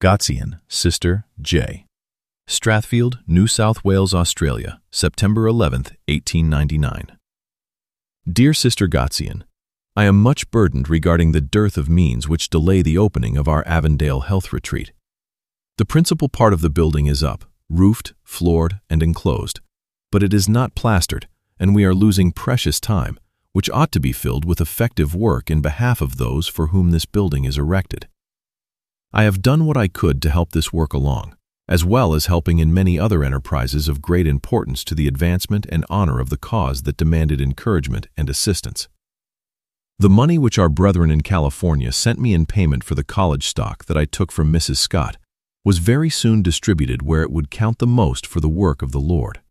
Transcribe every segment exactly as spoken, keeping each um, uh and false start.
Gotzian, Sister J. Strathfield, New South Wales, Australia, September eleventh, eighteen ninety-nine. Dear Sister Gotzian, I am much burdened regarding the dearth of means which delay the opening of our Avondale Health Retreat. The principal part of the building is up, roofed, floored, and enclosed, but it is not plastered, and we are losing precious time, which ought to be filled with effective work in behalf of those for whom this building is erected. I have done what I could to help this work along, as well as helping in many other enterprises of great importance to the advancement and honor of the cause that demanded encouragement and assistance. The money which our brethren in California sent me in payment for the college stock that I took from Missus Scott was very soon distributed where it would count the most for the work of the Lord.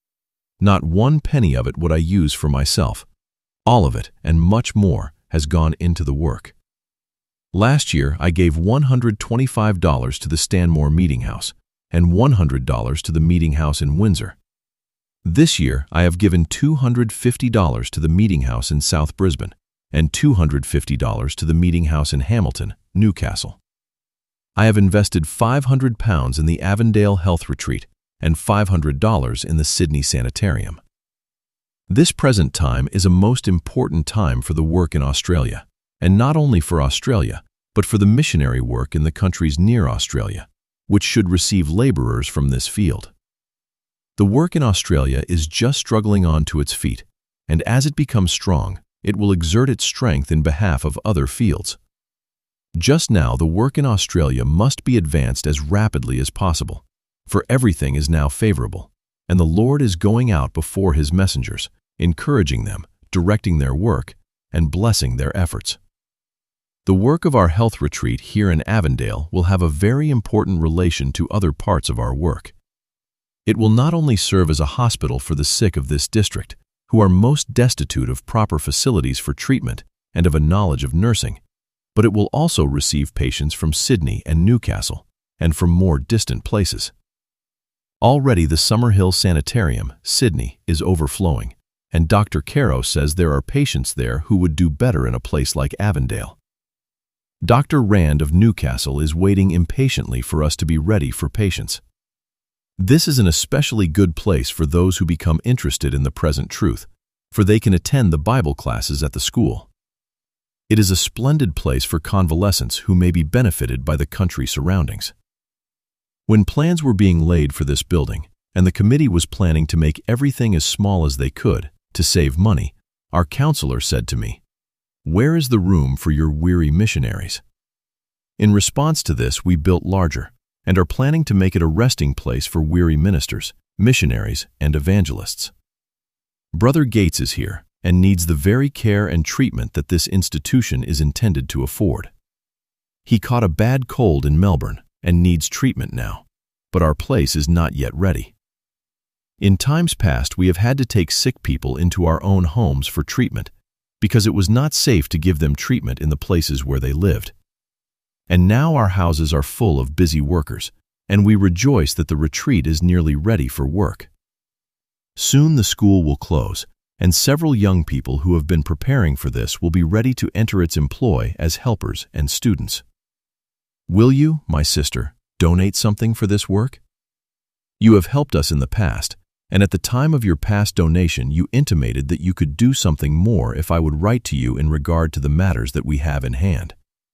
Not one penny of it would I use for myself. All of it, and much more, has gone into the work. Last year, I gave one hundred twenty-five dollars to the Stanmore Meeting House and one hundred dollars to the Meeting House in Windsor. This year, I have given two hundred fifty dollars to the Meeting House in South Brisbane and two hundred fifty dollars to the Meeting House in Hamilton, Newcastle. I have invested five hundred pounds in the Avondale Health Retreat and five hundred dollars in the Sydney Sanitarium. This present time is a most important time for the work in Australia, and not only for Australia, but for the missionary work in the countries near Australia, which should receive laborers from this field. The work in Australia is just struggling on to its feet, and as it becomes strong, it will exert its strength in behalf of other fields. Just now, the work in Australia must be advanced as rapidly as possible, for everything is now favorable, and the Lord is going out before His messengers, encouraging them, directing their work, and blessing their efforts. The work of our health retreat here in Avondale will have a very important relation to other parts of our work. It will not only serve as a hospital for the sick of this district, who are most destitute of proper facilities for treatment and of a knowledge of nursing, but it will also receive patients from Sydney and Newcastle and from more distant places. Already the Summerhill Sanitarium, Sydney, is overflowing, and Doctor Caro says there are patients there who would do better in a place like Avondale. Doctor Rand of Newcastle is waiting impatiently for us to be ready for patients. This is an especially good place for those who become interested in the present truth, for they can attend the Bible classes at the school. It is a splendid place for convalescents who may be benefited by the country surroundings. When plans were being laid for this building, and the committee was planning to make everything as small as they could to save money, our counselor said to me, "Where is the room for your weary missionaries?" In response to this, we built larger, and are planning to make it a resting place for weary ministers, missionaries, and evangelists. Brother Gates is here and needs the very care and treatment that this institution is intended to afford. He caught a bad cold in Melbourne and needs treatment now, but our place is not yet ready. In times past, we have had to take sick people into our own homes for treatment because it was not safe to give them treatment in the places where they lived. And now our houses are full of busy workers, and we rejoice that the retreat is nearly ready for work. Soon the school will close, and several young people who have been preparing for this will be ready to enter its employ as helpers and students. Will you, my sister, donate something for this work? You have helped us in the past, and at the time of your past donation you intimated that you could do something more if I would write to you in regard to the matters that we have in hand.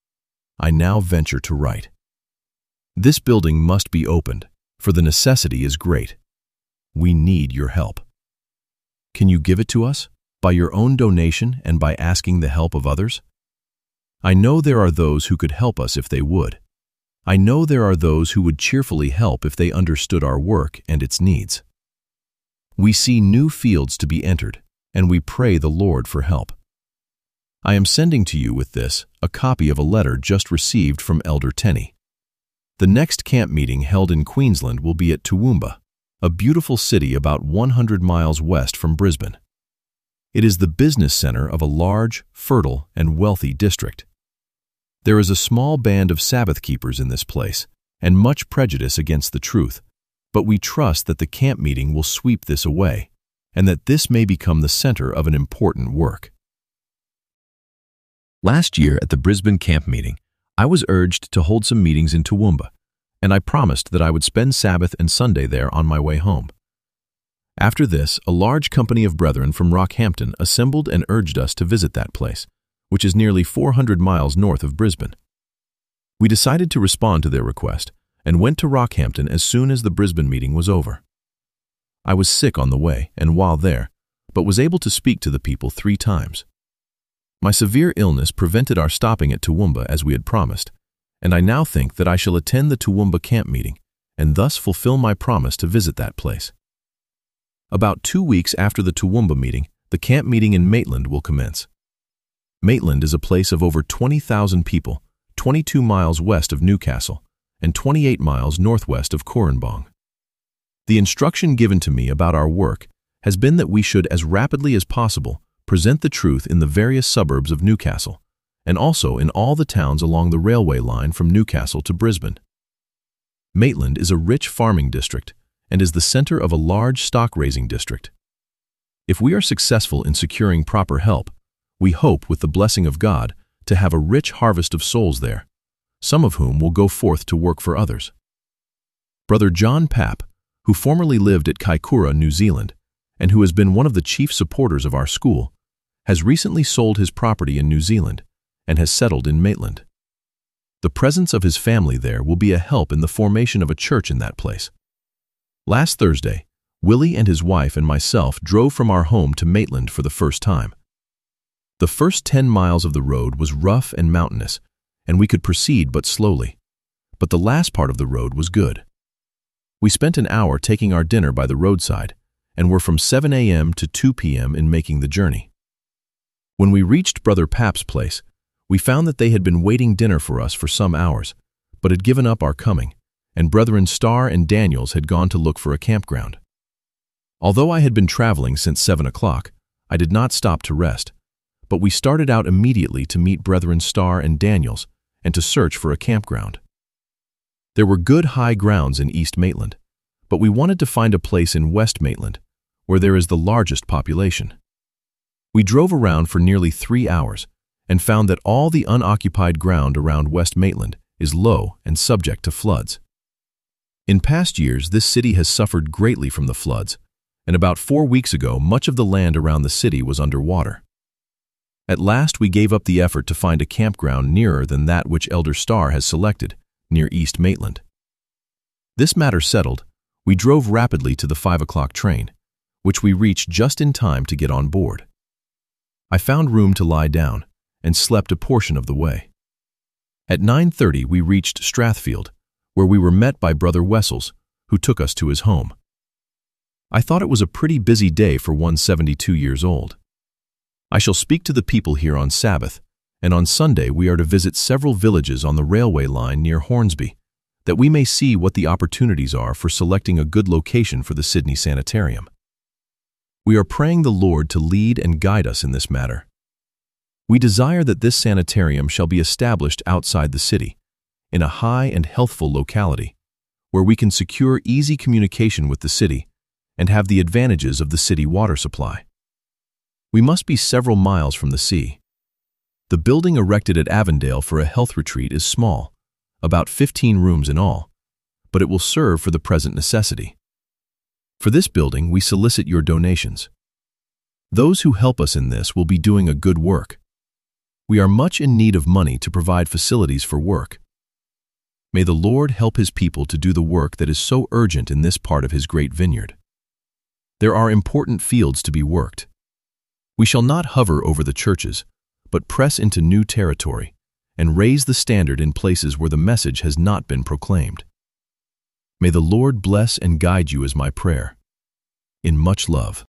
I now venture to write. This building must be opened, for the necessity is great. We need your help. Can you give it to us, by your own donation and by asking the help of others? I know there are those who could help us if they would. I know there are those who would cheerfully help if they understood our work and its needs. We see new fields to be entered, and we pray the Lord for help. I am sending to you with this a copy of a letter just received from Elder Tenney. The next camp meeting held in Queensland will be at Toowoomba, a beautiful city about one hundred miles west from Brisbane. It is the business center of a large, fertile, and wealthy district. There is a small band of Sabbath keepers in this place, and much prejudice against the truth, but we trust that the camp meeting will sweep this away, and that this may become the center of an important work. Last year at the Brisbane camp meeting, I was urged to hold some meetings in Toowoomba, and I promised that I would spend Sabbath and Sunday there on my way home. After this, a large company of brethren from Rockhampton assembled and urged us to visit that place, which is nearly four hundred miles north of Brisbane. We decided to respond to their request and went to Rockhampton as soon as the Brisbane meeting was over. I was sick on the way and while there, but was able to speak to the people three times. My severe illness prevented our stopping at Toowoomba as we had promised, and I now think that I shall attend the Toowoomba camp meeting and thus fulfill my promise to visit that place. About two weeks after the Toowoomba meeting, the camp meeting in Maitland will commence. Maitland is a place of over twenty thousand people, twenty-two miles west of Newcastle and twenty-eight miles northwest of Koranbong. The instruction given to me about our work has been that we should, as rapidly as possible, present the truth in the various suburbs of Newcastle, and also in all the towns along the railway line from Newcastle to Brisbane. Maitland is a rich farming district and is the center of a large stock-raising district. If we are successful in securing proper help, we hope, with the blessing of God, to have a rich harvest of souls there, some of whom will go forth to work for others. Brother John Papp, who formerly lived at Kaikoura, New Zealand, and who has been one of the chief supporters of our school, has recently sold his property in New Zealand and has settled in Maitland. The presence of his family there will be a help in the formation of a church in that place. Last Thursday, Willie and his wife and myself drove from our home to Maitland for the first time. The first ten miles of the road was rough and mountainous, and we could proceed but slowly, but the last part of the road was good. We spent an hour taking our dinner by the roadside, and were from seven a m to two p m in making the journey. When we reached Brother Papp's place, we found that they had been waiting dinner for us for some hours, but had given up our coming, and Brethren Starr and Daniels had gone to look for a campground. Although I had been traveling since seven o'clock, I did not stop to rest, but we started out immediately to meet Brethren Starr and Daniels and to search for a campground. There were good high grounds in East Maitland, but we wanted to find a place in West Maitland, where there is the largest population. We drove around for nearly three hours and found that all the unoccupied ground around West Maitland is low and subject to floods. In past years, this city has suffered greatly from the floods, and about four weeks ago, much of the land around the city was underwater. At last, we gave up the effort to find a campground nearer than that which Elder Starr has selected, near East Maitland. This matter settled, we drove rapidly to the five o'clock train, which we reached just in time to get on board. I found room to lie down and slept a portion of the way. At nine thirty, we reached Strathfield, where we were met by Brother Wessels, who took us to his home. I thought it was a pretty busy day for one seventy-two years old. I shall speak to the people here on Sabbath, and on Sunday we are to visit several villages on the railway line near Hornsby, that we may see what the opportunities are for selecting a good location for the Sydney Sanitarium. We are praying the Lord to lead and guide us in this matter. We desire that this sanitarium shall be established outside the city, in a high and healthful locality, where we can secure easy communication with the city and have the advantages of the city water supply. We must be several miles from the sea. The building erected at Avondale for a health retreat is small, about fifteen rooms in all, but it will serve for the present necessity. For this building, we solicit your donations. Those who help us in this will be doing a good work. We are much in need of money to provide facilities for work. May the Lord help His people to do the work that is so urgent in this part of His great vineyard. There are important fields to be worked. We shall not hover over the churches, but press into new territory and raise the standard in places where the message has not been proclaimed. May the Lord bless and guide you is my prayer. In much love.